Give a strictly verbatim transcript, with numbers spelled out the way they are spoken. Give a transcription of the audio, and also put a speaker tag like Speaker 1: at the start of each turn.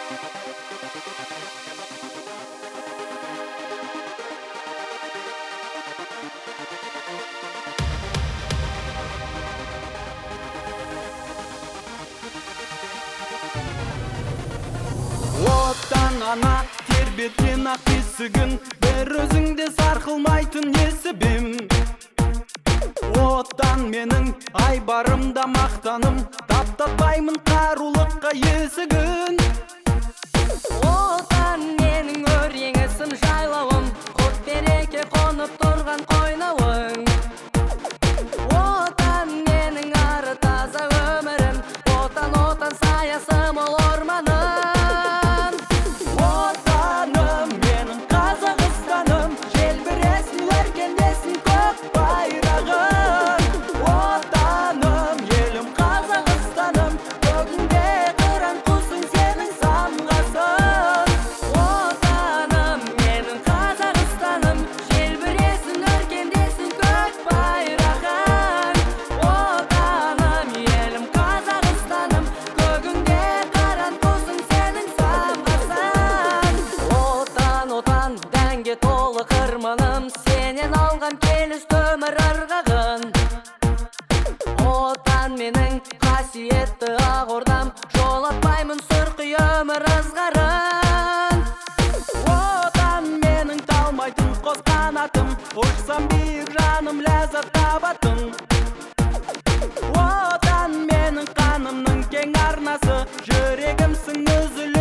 Speaker 1: Отан ана тербеткен ақ бесігін, бір өзіңде сарқылмайтын несібім. Отан менің айбарымда мақтаным, таптатпаймын қарулыққа есігін.
Speaker 2: Отан менің өреңісім, жайлауым, құт береке қонып тұрған қойнауың. Отан менің ары таза өмірім, отан отан саясым ол орманым.
Speaker 1: Отаным менің Қазақстаным, желбіресін өркендесін көк байрағым. Отаным елім Қазақстаным, көгінде қыран құсың сенің самғасың.
Speaker 2: Отаным менің Қазақстаным, желбіресін өркендесін көк байрағың. Отаным елім Қазақстаным, көгінде қыран құсың сенің самғасың. Отан, отан, дәнге толы қырманым, сенен алғам келіс өмір ырғағын. Отан менің қасиетті ақ ордам, жолатпаймын сұрқи өмір ызғарын.
Speaker 1: Отан менің талмайтын қос қанатым, ұшсам биік жаным ләззат табатын. Отан менің қанымның кең арнасы, жүрегімсің үзіліп